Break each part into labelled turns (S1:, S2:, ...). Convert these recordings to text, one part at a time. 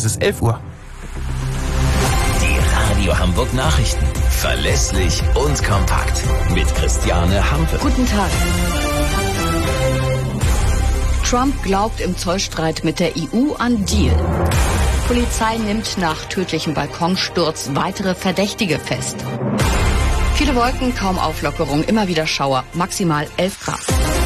S1: ist 11 Uhr.
S2: Die Radio Hamburg Nachrichten. Verlässlich und kompakt. Mit Christiane Hampe.
S3: Guten Tag. Trump glaubt im Zollstreit mit der EU an Deal. Polizei nimmt nach tödlichem Balkonsturz weitere Verdächtige fest. Viele Wolken, kaum Auflockerung, immer wieder Schauer, maximal 11 Grad.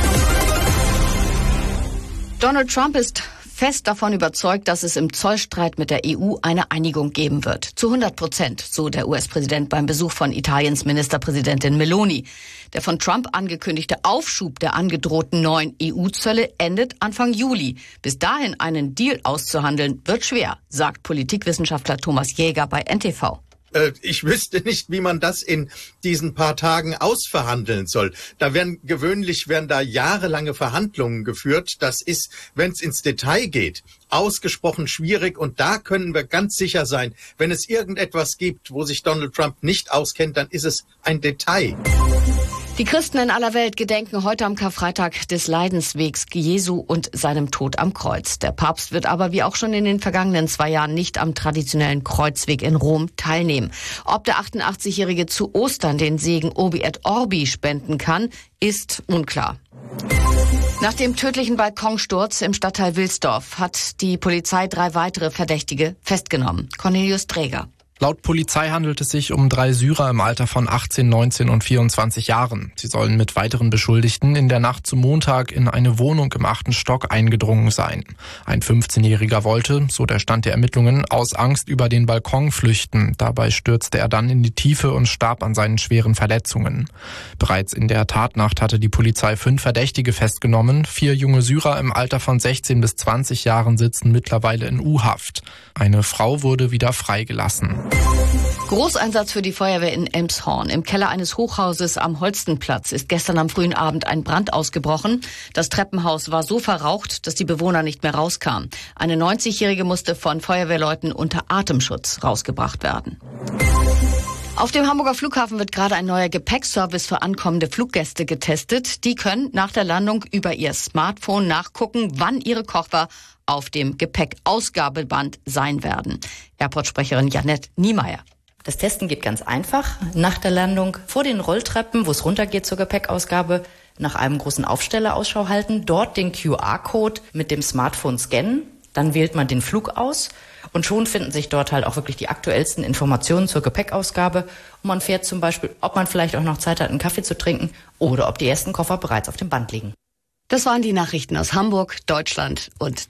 S3: Donald Trump ist fest davon überzeugt, dass es im Zollstreit mit der EU eine Einigung geben wird. Zu 100%, so der US-Präsident beim Besuch von Italiens Ministerpräsidentin Meloni. Der von Trump angekündigte Aufschub der angedrohten neuen EU-Zölle endet Anfang Juli. Bis dahin einen Deal auszuhandeln, wird schwer, sagt Politikwissenschaftler Thomas Jäger bei NTV.
S4: Ich wüsste nicht, wie man das in diesen paar Tagen ausverhandeln soll. Gewöhnlich werden da jahrelange Verhandlungen geführt. Das ist, wenn es ins Detail geht, ausgesprochen schwierig. Und da können wir ganz sicher sein, wenn es irgendetwas gibt, wo sich Donald Trump nicht auskennt, dann ist es ein Detail.
S3: Die Christen in aller Welt gedenken heute am Karfreitag des Leidenswegs Jesu und seinem Tod am Kreuz. Der Papst wird aber wie auch schon in den vergangenen 2 Jahren nicht am traditionellen Kreuzweg in Rom teilnehmen. Ob der 88-Jährige zu Ostern den Segen Urbi et Orbi spenden kann, ist unklar. Nach dem tödlichen Balkonsturz im Stadtteil Wilsdorf hat die Polizei 3 weitere Verdächtige festgenommen. Cornelius Träger.
S5: Laut Polizei handelt es sich um 3 Syrer im Alter von 18, 19 und 24 Jahren. Sie sollen mit weiteren Beschuldigten in der Nacht zum Montag in eine Wohnung im 8. Stock eingedrungen sein. Ein 15-Jähriger wollte, so der Stand der Ermittlungen, aus Angst über den Balkon flüchten. Dabei stürzte er dann in die Tiefe und starb an seinen schweren Verletzungen. Bereits in der Tatnacht hatte die Polizei 5 Verdächtige festgenommen. 4 junge Syrer im Alter von 16 bis 20 Jahren sitzen mittlerweile in U-Haft. Eine Frau wurde wieder freigelassen.
S3: Großeinsatz für die Feuerwehr in Elmshorn. Im Keller eines Hochhauses am Holstenplatz ist gestern am frühen Abend ein Brand ausgebrochen. Das Treppenhaus war so verraucht, dass die Bewohner nicht mehr rauskamen. Eine 90-Jährige musste von Feuerwehrleuten unter Atemschutz rausgebracht werden. Auf dem Hamburger Flughafen wird gerade ein neuer Gepäckservice für ankommende Fluggäste getestet. Die können nach der Landung über ihr Smartphone nachgucken, wann ihre Koffer auf dem Gepäckausgabeband sein werden. Airport-Sprecherin Janette Niemeyer.
S6: Das Testen geht ganz einfach. Nach der Landung vor den Rolltreppen, wo es runtergeht zur Gepäckausgabe, nach einem großen Aufsteller Ausschau halten, dort den QR-Code mit dem Smartphone scannen, dann wählt man den Flug aus und schon finden sich dort halt auch wirklich die aktuellsten Informationen zur Gepäckausgabe und man fährt zum Beispiel, ob man vielleicht auch noch Zeit hat, einen Kaffee zu trinken oder ob die ersten Koffer bereits auf dem Band liegen.
S3: Das waren die Nachrichten aus Hamburg, Deutschland und